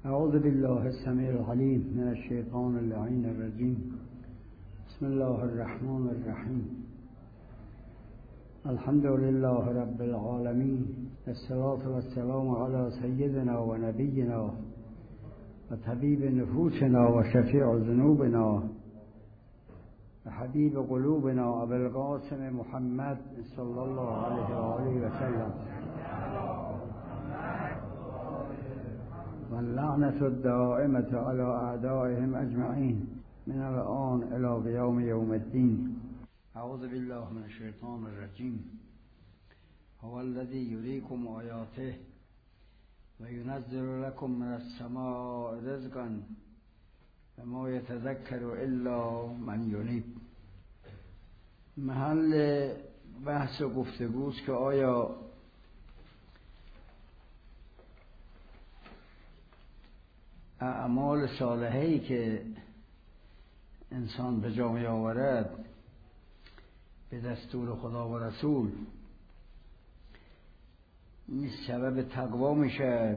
اعوذ بالله السمیع العلیم من الشیطان اللعین الرجیم. بسم الله الرحمن الرحیم. الحمد لله رب العالمین. الصلاة والسلام علی سیدنا و نبینا و طبیب نفوسنا و شفیع ذنوبنا و حبیب قلوبنا ابو القاسم محمد صلی الله علیه و آله و سلم. واللعنة الدائمة على أعدائهم أجمعين من الآن إلى قيام يوم الدين. أعوذ بالله من الشيطان الرجيم. هو الذي يريكم آياته وينزل لكم من السماء رزقا وما يتذكر إلا من ينيب. محل بحث و گفتگوست که آیا اعمال صالحه‌ای که انسان به جا می آورد به دستور خدا و رسول این سبب تقوا میشه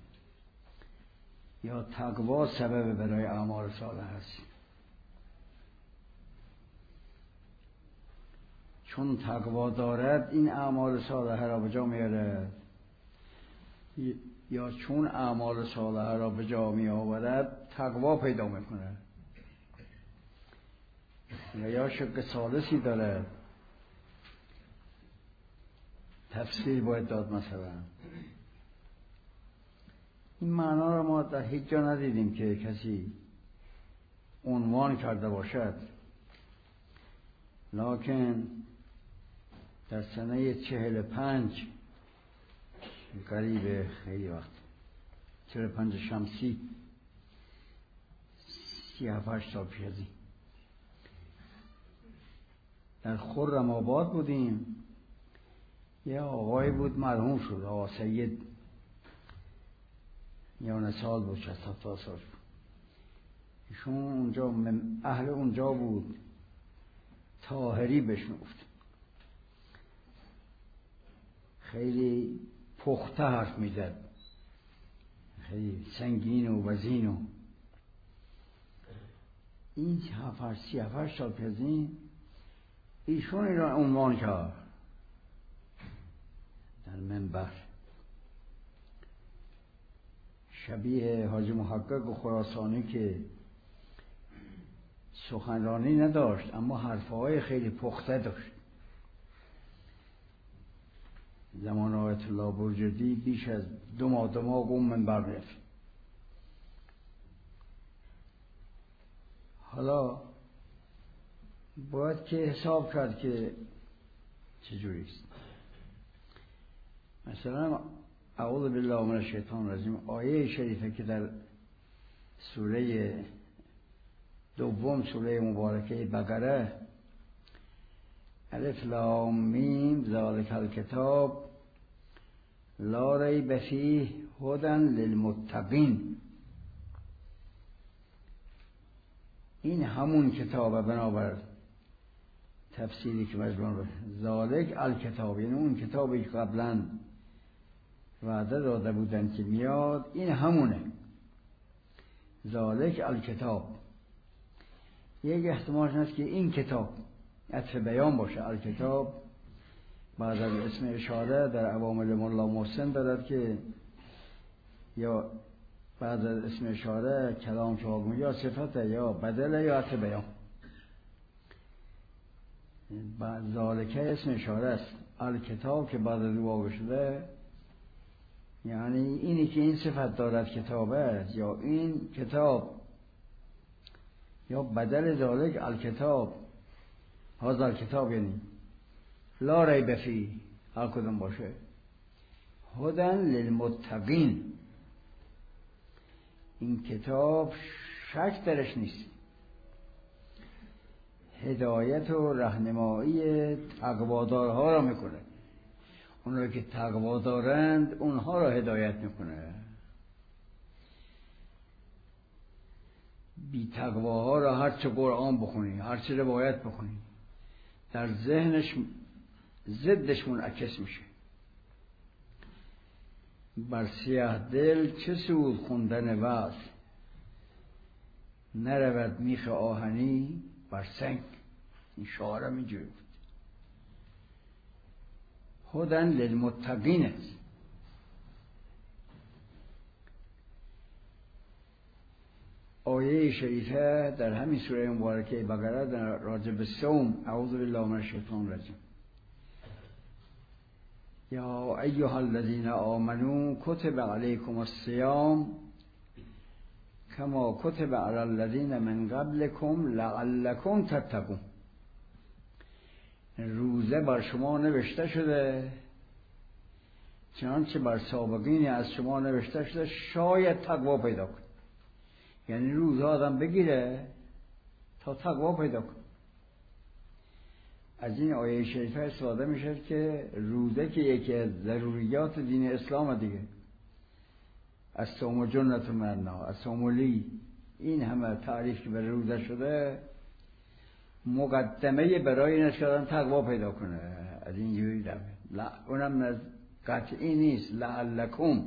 یا تقوا سبب برای اعمال صالح است؟ چون تقوا دارد این اعمال صالحه را به جا میارد یا چون اعمال صالحه را به جا می آورد تقوا پیدا میکنه یا شق ثالثی داره؟ تفسیر باید داد. مثلا این معنا را ما در هیچ جا ندیدیم که کسی عنوان کرده باشد، لکن در سنه 45 قریب خیلی وقت 45 شمسی 37 سال پیش در خرم آباد بودیم. یه آقای بود مرحوم شد، آقا سید، یه سال بود، 60 سال بود. ایشون اونجا اهل اونجا بود، طاهری بهش میگفت. خیلی پخته حرف میزد، خیلی سنگین و وزین. و این 37 سال پیش ایشون این را عنوان کرد در منبر، شبیه حاجی محقق خراسانی که سخنرانی نداشت اما حرفهای خیلی پخته داشت. زمان آیت الله برجردی بیش از 2 ماه اون منبر میرفت. حالا باید که حساب کرد که چجوری است. مثلا اعوذ بالله من الشیطان الرجیم، آیه شریفه که در سوره دوم سوره مبارکه بقره، الف لام میم ذالک الکتاب لا ریب فیه هدی للمتقین. این همون کتابه، بنابر تفسیری که مجموع ذالک الکتاب، یعنی اون کتابی که قبلا وعده داده بودن که میاد، این همونه ذالک الکتاب. یک احتمالش هست که این کتاب عطف بیان باشه. الکتاب بعد از اسم اشاره در عوامل مولا محسن دارد که یا بعد از اسم اشاره کلام که آگون یا صفت یا بدل یا عطف بیان. بعد ذالکه اسم اشاره است. الکتاب که بعد از واقع شده یعنی اینی که این صفت دارد کتابه، یا این کتاب، یا بدل ذالک الکتاب. هذا الکتاب یعنی لا ریب فیه، هر کدوم باشه، هدی للمتقین. این کتاب شک درش نیست، هدایت و راهنمایی تقوادارها را میکنه. اونها که تقوا دارند اونها را هدایت میکنه. بی تقواها را هرچه قرآن بخونی، هرچه روایت بخونی، در ذهنش ضدش منعکس میشه. بر سیاه دل چه سود خوندن وعظ، نرود میخ آهنی بر سنگ. این شعارم اینجوری بود. هدن للمتقین است. آیه شریفه در همین سوره مبارکه بقره در راجع به صوم، اعوذ بالله من الشیطان الرجیم، یا ایها الذین آمنوا کتب علیکم الصیام کما کتب علی الذین من قبلکم لعلکم تتقون. روزه بر شما نوشته شده چنانچه بر سابقین از شما نوشته شده شاید تقوا پیدا کن. یعنی روزه آدم بگیره تا تقوا پیدا کن. از این آیه شریفه استفاده میشه که روزه که یکی از ضروریات دین اسلام دیگه، از صوم جنت من النار، از صوم لی، این همه تعریف که برای روزه شده مقدمه برای این است که آدم تقوا پیدا کنه. از این جوری دمه اونم قطعی نیست. لعلکم،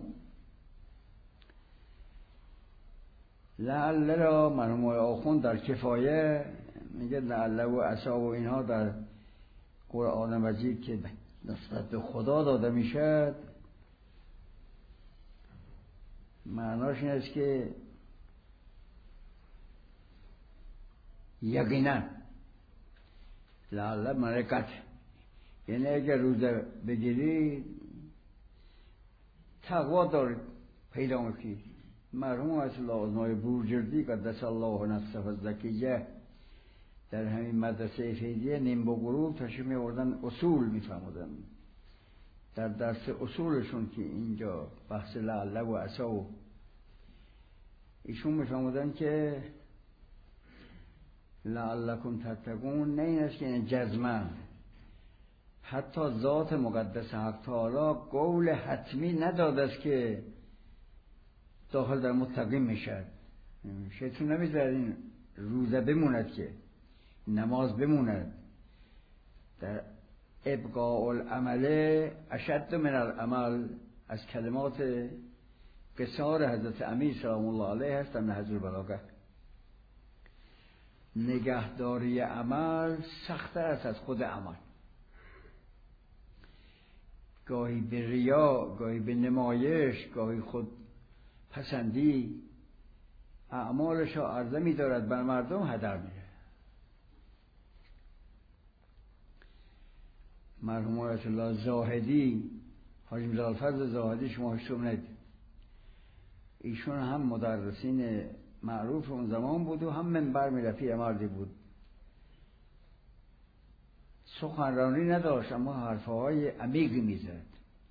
لعل را مرحوم آخوند در کفایه میگه لعل و عصا و اینها در قرآن مجید که نسبت به خدا داده میشد معناش این است که یقینا، لعل معنی قطع، یعنی اگر روزه بگیری تقوا داری پیدا میکنی. مرحوم آیت الله آزمای بورجردی قدس الله نفسه الزکیه در همین مدرسه فیضیه نیم با غروب تشریف می‌آوردن اصول می‌فرمودن. در درس اصولشون که اینجا بحث لعل و عصا و ایشون می‌فرمودن که لعلکم تتقون نه این است که این جزمه، حتی ذات مقدس حق تعالی قول حتمی نداده است که داخل در متقین میشه. شیطان نمیذاره این روزه بموند که نماز بموند. در ابقاء العمل اشد من العمل از کلمات قصار حضرت امیر سلام الله علیه هست در نهج البلاغه. نگهداری عمل سخت‌تر است از خود عمل. گاهی به ریا، گاهی به نمایش، گاهی خود پسندی اعمالش را عرضه می دارد بر مردم هدر میره. مرحوم آیت الله زاهدی، حاجی میرزا الفضل زاهدی، شما هشتم ندید، ایشون هم مدرسین معروف اون زمان بود و هم منبر میرفی مردی بود. سخنرانی نداشت اما حرفهای عمیقی میزد.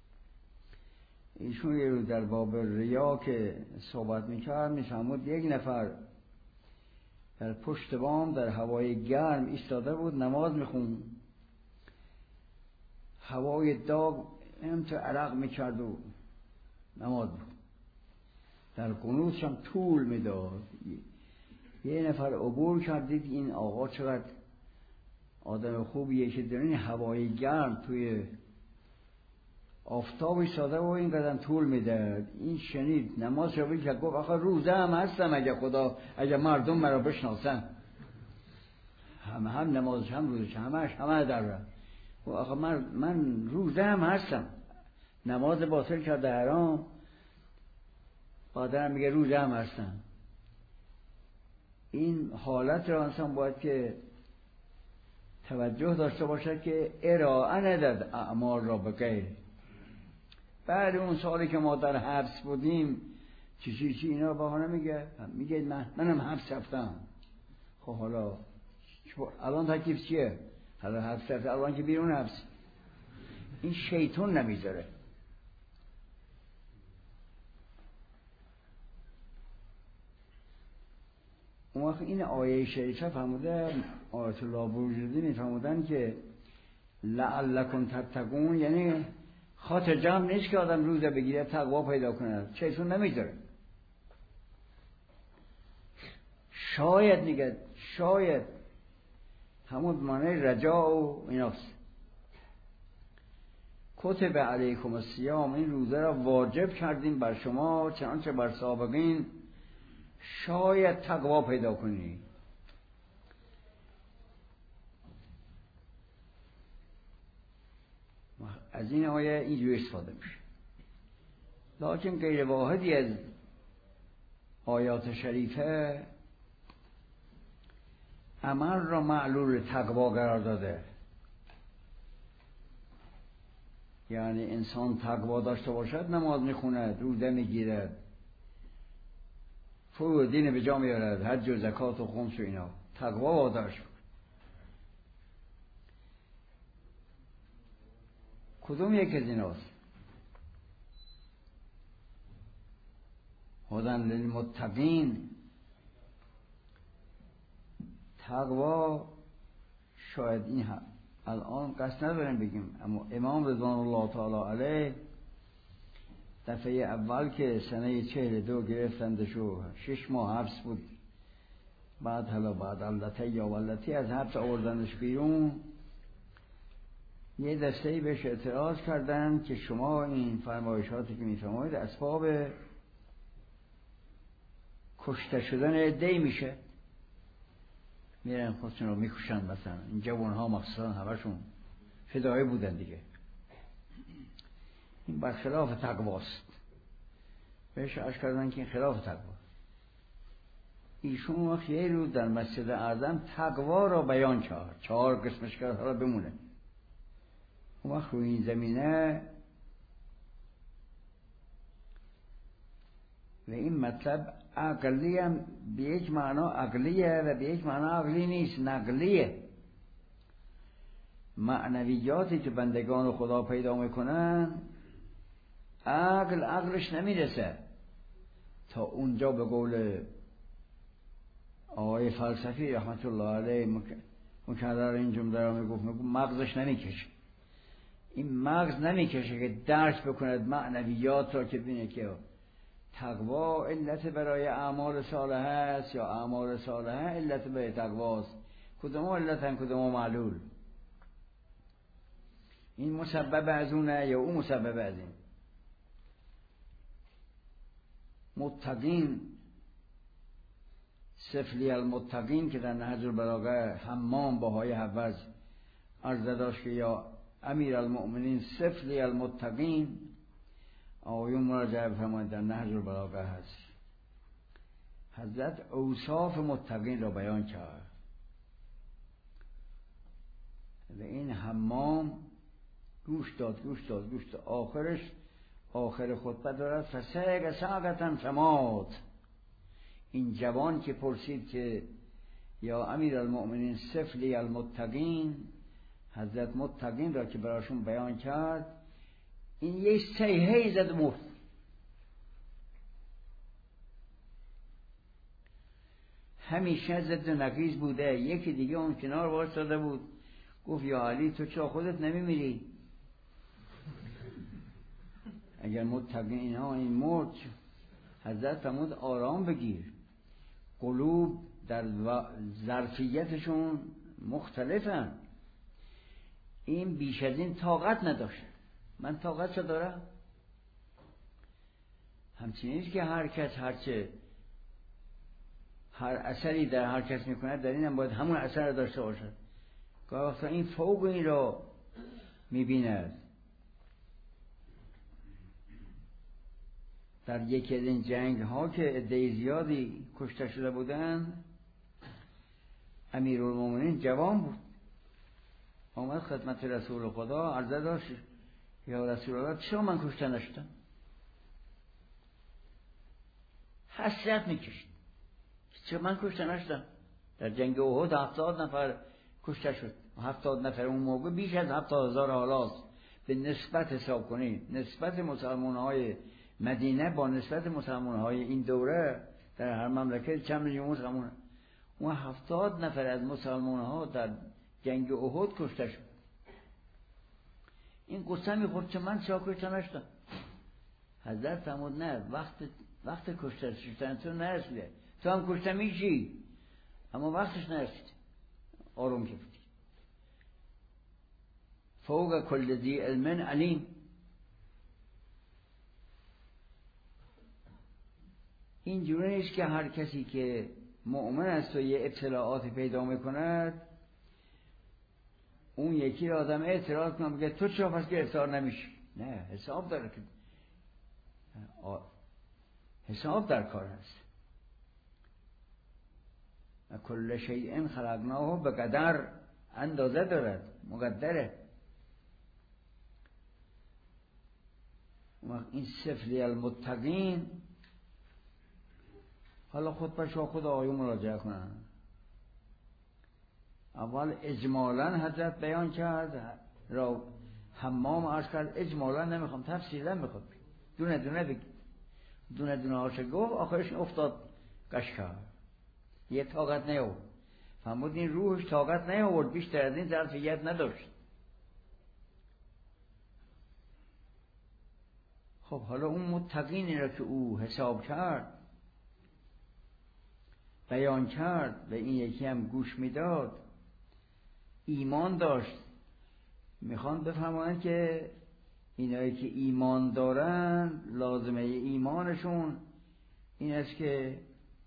ایشون یه روز در باب ریا که صحبت میکرد میفهمود یک نفر در پشت بام در هوای گرم ایستاده بود نماز میخون، هوای داغ هم تو عرق میکرد و نماز میخون، در قنوتش هم طول میداد. یه نفر عبور کردید این آقا چقدر آدم خوبیه که در این هوای گرم توی آفتاب ایستاده و این قدم طول میداد. این شنید نماز رو که گفت آخه روزه هم هستم، اگه مردم مرا بشناسن، هم نمازش هم روزش همه در رفت. و آخه من روزه هم هستم، نماز باطل کرده حرام، بعدم میگه روزه هم هستم. این حالت را انسان باید که توجه داشته باشه که ارائه نداد اعمال را به غیر. بعد اون سالی که ما در حبس بودیم چی اینا بهانه میگه منم حبس رفتم. خب حالا الان تکلیف چیه؟ حالا حبس رفته، الان که بیرون حبس. این شیطان نمیذاره. اون وقت این آیه شریفه فرموده، آیت الله بروجردی میفرمودن که لعلکم تتقون، یعنی خاطر جمع نیست که آدم روزه بگیره تقوا پیدا کنه، شیطان نمیذاره. شاید میگه شاید همون معنی رجا و ایناست. کتب علیکم الصیام، این روزه را واجب کردیم بر شما چنانچه بر سابقین، شاید تقوا پیدا کنی. از این آیه اینجوری استفاده میشه. لکن غیر واحدی از آیات شریفه عمل را معلول تقوا قرار داده. یعنی انسان تقوا داشته باشد نماز میخوند، روزه میگیرد، فروع دین به جا میارد، حج و زکات و خمس و اینا، تقوا وادارش بود. کدوم یک از ایناست؟ هدن للمتقین. تقوا شاید این الان قصد نداریم بگیم، اما امام رضوان الله تعالی علیه دفعه اول که سنه 42 گرفتندشو 6 ماه حبس بود، بعد حالا بعد علتی یا ولتی از حبس آوردنش بیرون، یه دسته‌ای بهش اعتراض کردن که شما این فرمایشاتی که میفرمایید اسباب کشته شدن عده‌ای میشه، میرن خودشون رو میکشن. مثلا این جوانها مخصوصا همشون فدایی بودن دیگه. این برخلاف تقواست. بهش عرض کردن که این خلاف تقوا. ایشون وقت یه روز در مسجد اعظم تقوا را بیان کرد، 4 قسمش کرد، حالا بمونه. اون وقت روی این زمینه و این مطلب عقلی هم به یک معنا عقلیه و به یک معنا عقلی نیست، نقلیه. معنویاتی که بندگان خدا پیدا میکنن عقلش نمیرسه تا اونجا. به قول آقای فلسفی رحمت الله علیه مکرر این جمله را میگفت مغزش نمیکشه. این مغز نمیکشه که درک بکند معنویات را، که ببینه که تقوا علت برای اعمال صالحه است یا اعمال صالحه علت برای تقواست. کدوم علتن کدوم معلول؟ این مسبب از اونه یا اون مسبب از این؟ متقین، سفلی المتقین که در نهج البلاغه حمام باهای حوض عرض داشت که یا امیر المؤمنین سفلی المتقین، آیون مراجعه بفرمایید در نهج البلاغه هست. حضرت اوصاف متقین را بیان کرد و این حمام گوش داد. آخر خطبه دارد فسیق ساقتن فمات. این جوان که پرسید که یا امیر المؤمنین سفلی المتقین، حضرت متقین را که براشون بیان کرد، این یه سیحه‌ای زد و مرد. همیشه ضد نقیض بوده. یکی دیگه اون کنار وایساده بود، گفت یا علی تو چرا خودت نمیمیری؟ اگر متقین ها این مرد، حضرت فرمود آرام بگیر، قلوب در ظرفیتشون مختلفن. این بیش از این طاقت نداشت. من طاقت رو دارم. همچنین که هر کس هر اثری در هر کس میکنه، در این هم باید همون اثر رو داشته باشد. گاهی وقتا این فوق این رو میبیند. در یکی از این جنگ ها که عده زیادی کشته شده بودن، امیرالمومنین جوان بود، آمد خدمت رسول خدا عرضه داشت یا رسول الله چرا من کشته نشدم؟ حسرت میکشید چرا من کشته نشدم؟ در جنگ احد 70 نفر کشته شد. 70 نفر اون موقع بیش از 70,000 حالاست. به نسبت حساب کنید، نسبت مسلمان های مدینه با نسبت مسلمان های این دوره در هر مملکت چند میلیون مسلمان. اون 70 نفر از مسلمان ها در جنگ احد کشته شد. این قصه میخورد که من چرا کشته نشدم؟ حضرت فرمود نه، وقت کشته شدن تو نرسیده، تو هم کشته میشی اما وقتش نرسید. آروم گرفتی. فوق کل ذی علم علیم. اینجوری نیست که هر کسی که مؤمن است و یه اطلاعاتی پیدا میکند اون یکی آدم اعتراض کنه بگه تو چرا پس گرفتار نمیشی. نه، حساب داره که حساب در کار هست. کل شیء خلقناه به قدر، اندازه دارد، مقدره. این سفلی المتقین حالا خود بشا خود آیون مراجعه کنن. اول اجمالا حضرت بیان کرد، را حمام عرض کرد اجمالا نمیخوام، تفصیلا میخواد دونه دونه بگید. دونه دونه هاشه گفت، آخرش افتاد قش کرد، یه طاقت نیاورد. فرمود این روحش طاقت نیاورد، بیشتر از این ظرفیت نداشت. خب حالا اون متقینی را که او حساب کرد، بیان کرد و این یکی هم گوش میداد، ایمان داشت. میخوان بفهمند که اینایی که ایمان دارن لازمه ایمانشون این است که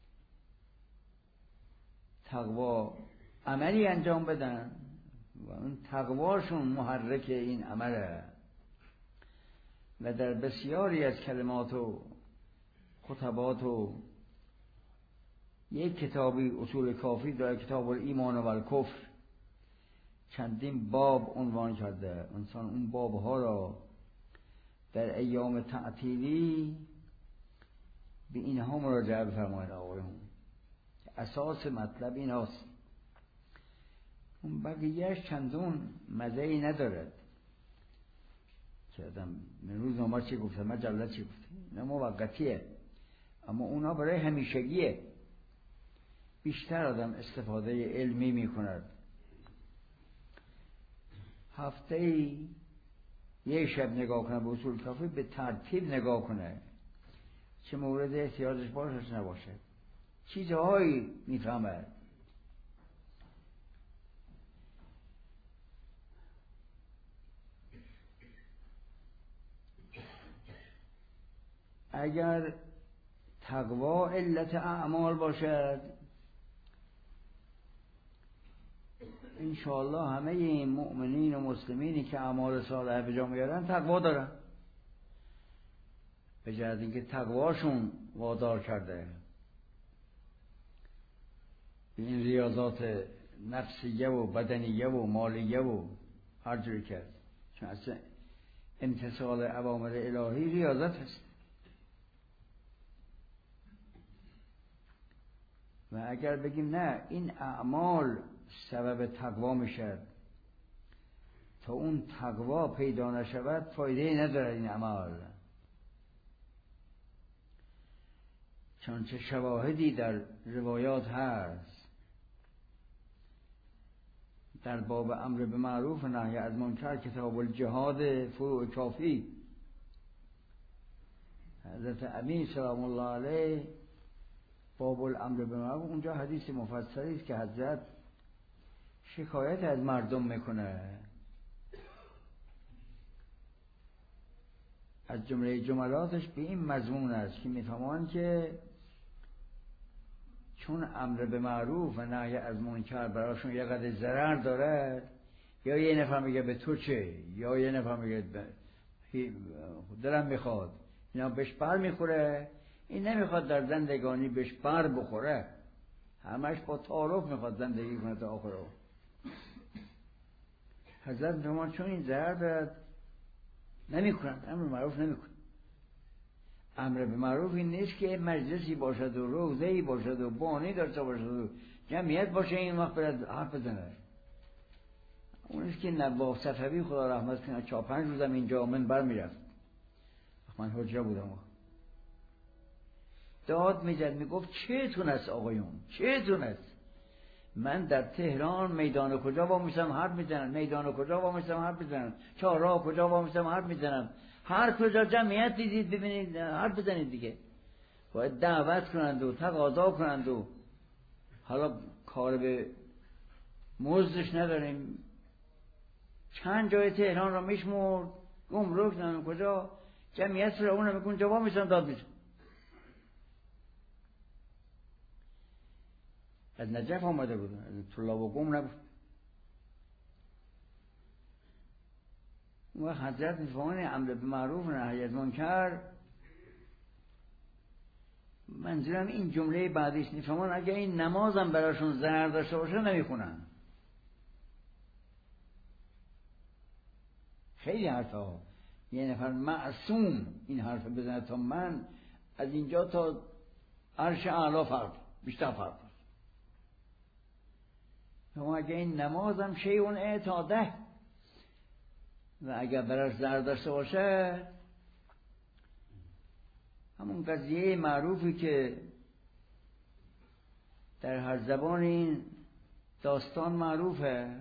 تقوا عملی انجام بدن و اون تقواشون محرک این عمله. و در بسیاری از کلمات و خطبات و یک کتابی اصول کافی داره، کتاب الایمان و الکفر، چندین باب عنوان کرده. انسان اون بابها را در ایام تعطیلی به اینها مراجعه بفرماید آقایون. اساس مطلب این هست. اون بقیهش چندون مزه‌ای ندارد که آدم من روزنامه چی گفته، مجله چی گفته، نه موقتیه، اما اونا برای همیشگیه. بیشتر آدم استفاده علمی می کند. هفته‌ای یه شب نگاه کنه به اصول کافی، به ترتیب نگاه کنه، چه مورد احتیاجش باشه نباشه، چیزهایی میفهمه. اگر تقوا علت اعمال باشد، انشاءالله همه این مؤمنین و مسلمینی که اعمال صالحه به جا میارن تقوا دارن، به جهت اینکه تقواشون وادار کرده به این ریاضات نفسیه و بدنیه و مالیه و هر جوری کرد. چون اصلا امتثال اوامر الهی ریاضت هست. و اگر بگیم نه این اعمال سبب تقوا میشد، تا اون تقوا پیدا نشود فایده نداره این اعمال. چنانچه شواهدی در روایات هست در باب امر به معروف و نهی از منکر، کتاب الجهاد فروع کافی، حضرت امیر سلام الله علیه باب الامر به معروف، اونجا حدیث مفصلی است که حضرت شکایت از مردم میکنه. از جمله جملاتش به این مضمون است که میفهمان که چون امر به معروف و نهی از منکر براشون یه قدر ضرر داره، یا یه نفر میگه به تو چه، یا یه نفر میگه دلم میخواد، اینا بهش بر میخوره. این نمیخواد در زندگانی بهش بر بخوره، همش با تعارف میخواد زندگی کنه تا آخر. حضرت میفهمان چون این ضرر دارد نمیکنن، امر به معروف نمیکنن. امر به معروف این نیست که مجلسی باشد و روزه‌ای باشد و بانی داشته باشد و جمعیت باشه این وقت برد حرف بزنه. اونیست که نواف صفوی خدا رحمت کنه 4-5 روزم اینجا منبر میرفت، من حجه بودم، داد میزد میگفت چهتون است آقایون، چهتون است؟ من در تهران میدان کجا وامیستم حرف میزنم، میدان کجا وامیستم حرف میزنم، چهارراه کجا وامیستم حرف میزنم، هر کجا جمعیت دیدید ببینید حرف بزنید دیگه. باید دعوت کنند و تقاضا کنند و حالا کار به مزدش نداریم، چند جای تهران را میشمرد، گمرک نمیدونم کجا، جمعیت فراوون میکن جواب میشن داد میشن. از نجف آمده بود، از طلاب و گم نبود. و حضرت میفهمونه امر به معروف نهی از منکر. منظورم این جمله بعدیش میفهمون اگه این نمازم براشون ضرر داشته باشه نمیخونن. خیلی حرفا. یه نفر معصوم این حرف بزنه تا من از اینجا تا عرش اعلا فرق بیشتر فرق. اما اگه این نمازم شیء اعتاده و اگر براش ضرر داشته باشه، همون قضیه معروفی که در هر زبان این داستان معروفه،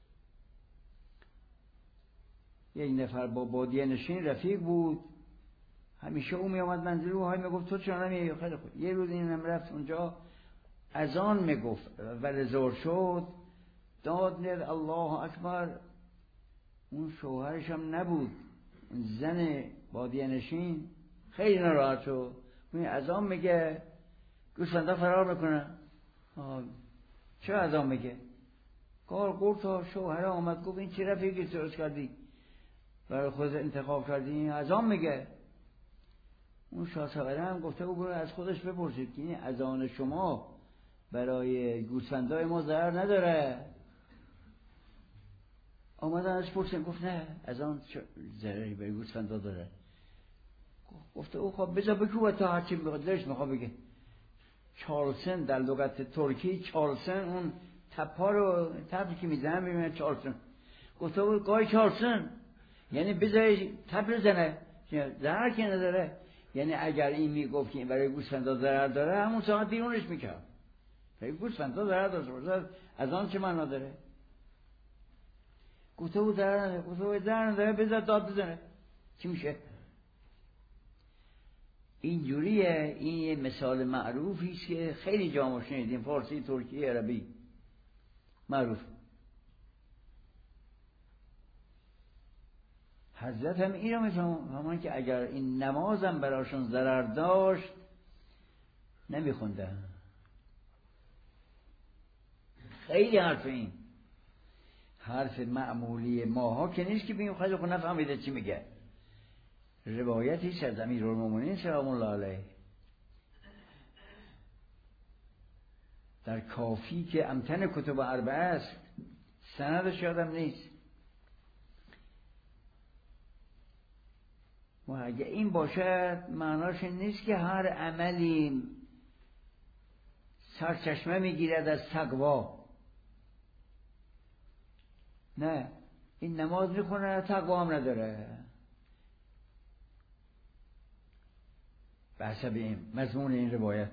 یک نفر با بادیه نشین رفیق بود، همیشه او می آمد منزل او، های می گفت تو چرا نمیایی؟ خیلی خوب. یه روز این هم رفت اونجا، اذان می گفت و ظهر شد، داد نید الله اکبر. اون شوهرش هم نبود، اون زن بادیه نشین خیلی ناراحت شد. اون اذان میگه گوسفندا فرار میکنن. چرا اذان میگه؟ کار قرطا شوهر آمد گفت این چه رفیقی درست کردی برای خود انتخاب کردی؟ این اذان میگه. اون شاهسواره هم گفته او برو از خودش بپرسید که این اذان شما برای گوسفندای ما ضرر نداره. آمدن ازش پرسیدن، گفت نه اذان ضرری برای گوسفندا داره. گفته او خب بذار بگو تا هرچی میخواد دلش میخواد بگه. چارلسن در لغت ترکی چارلسن اون تپا رو تپی که میزنن ببینن چارلسن. گفته او گای چارلسن یعنی بذاری تپ بزنه ضرر که نداره. یعنی اگر این میگفت که برای گوسفندا ضرر داره همون ساعت بیرونش میکرد. برای گوسفندا ضرر داره از آن چه معنا داره؟ گفته او ضرر نداره. گفته او ضرر نداره بذار داد بزنه چی میشه؟ اینجوریه. این یه مثال معروفی است که خیلی جا شنیدیم، فارسی، ترکی، عربی معروف. حضرت هم این رو میفهمن که اگر این نمازم براشون ضرر داشت نمیخونده. خیلی حرف این حرف معمولی ماها که نیست که بگیم خیلی خود نفهمیده چی میگه. روایتی از امیرالمومنین سلام الله علیه در کافی که امتن کتب اربعه است، سندش یادم نیست، و اگه این باشد معناش نیست که هر عملی سرچشمه میگیرد از تقوا. نه، این نماز میخونه تقوا هم نداره. به حسب این مضمون این روایت.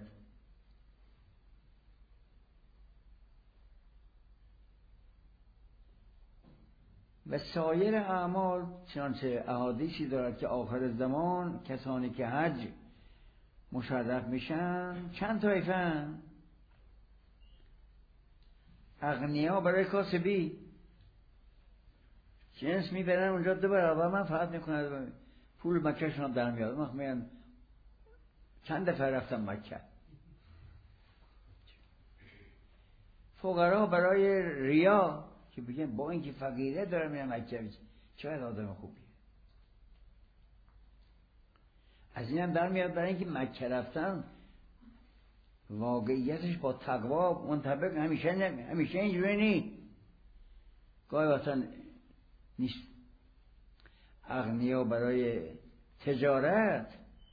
و سایر اعمال چنانچه احادیثی دارد که آخر زمان کسانی که حج مشرف میشن چند طایفه‌اند. اغنیا برای کاسبی جنس میبرن اونجا 2 برابر منفعت میکنن، پول مکه شون در میاد. من چند دفعه رفتم مکه. فقرا برای ریا که بگن با اینکه فقیره داره میرم مکه چقدر آدم خوبیه. از اینم در میاد برای اینکه مکه رفتن واقعیتش با تقوا منطبق همیشه اینجوری نیست. گاهی وقتا نیست. اغنیا برای تجارت،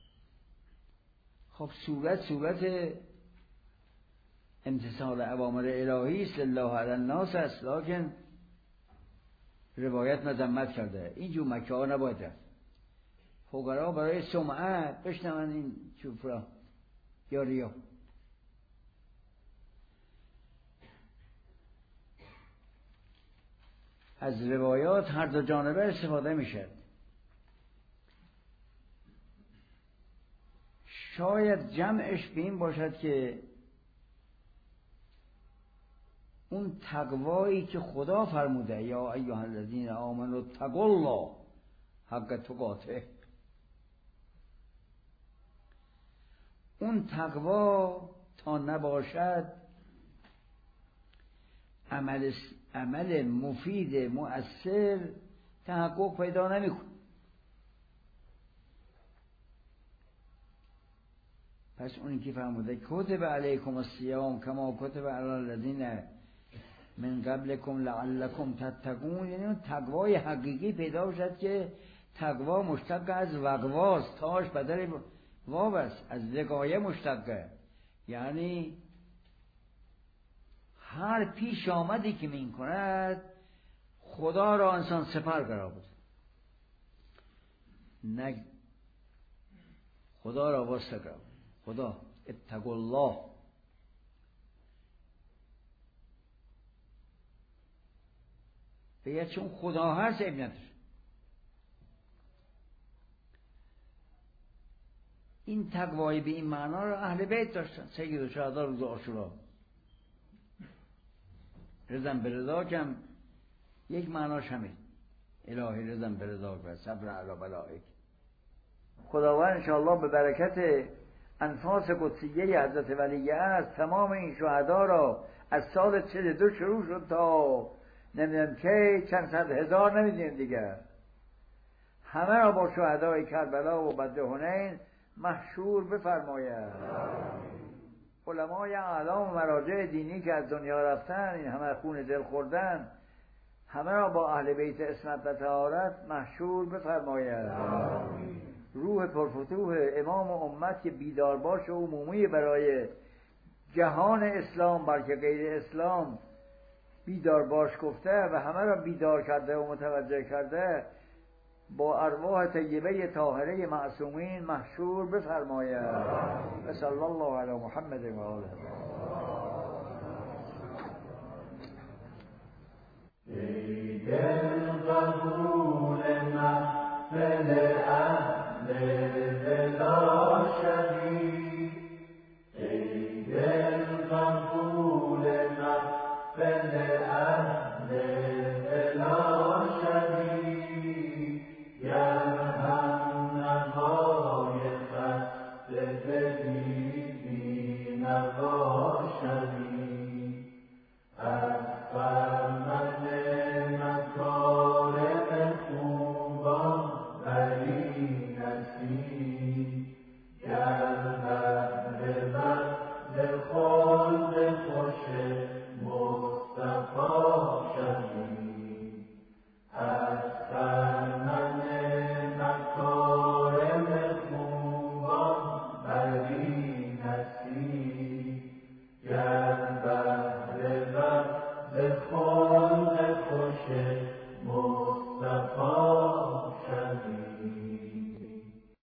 خب صورت امتثال اوامر الهی است، الله علی الناس است، لکن روایت مذمت کرده اینجور مکه ها نباید رفت. فقرا برای سمعت بشنون این چوفرا یا ریا. از روایات هر دو جانبه استفاده میشه. شاید جمعش به این باشد که اون تقوایی که خدا فرموده یا ایها الذین آمنوا اتقوا الله حق تقاته، اون تقوا تا نباشد عمل مفید مؤثر تحقق پیدا نمی‌کنه. پس اونی که فرموده کتب علیکم الصیام کما کتب علی الذین من قبلکم لعلکم تتقون، یعنی اون تقوای حقیقی پیدا باشد که تقوا مشتق از وقواست، تاش بدل واو است، از وقایه مشتقه، یعنی هر پیش آمدی که می کند خدا را انسان سپر قرار بده، نه خدا را واسطه قرار بده. خدا اتقوا الله، بگه چون خدا هست عیب نداره. این تقوای به این معنا را اهل بیت داشتن، سید الشهدا روز عاشورا. رضا به رضا کم یک معناش همین، الهی رضا به رضا و صبر علی بلائک. خداوند انشاءالله به برکت انفاس قدسیه حضرت ولیه است تمام این شهدا را از سال 42 شروع شد تا نمیدونم که چند صد هزار نمیدونیم دیگه، همه را با شهدای کربلا و بدر حنین محشور بفرماید. علمای اعلام و مراجع دینی که از دنیا رفتن، این همه خون دل خوردن، همه را با اهل بیت عصمت و طهارت محشور بفرماید. روح پرفتوح امام امت که بیدار باش و عمومی برای جهان اسلام بلکه غیر اسلام بیدار باش گفته و همه را بیدار کرده و متوجه کرده، با ارواح طیبه طاهره معصومین محشور بفرماید. و صلی الله علی محمد و آله. خدا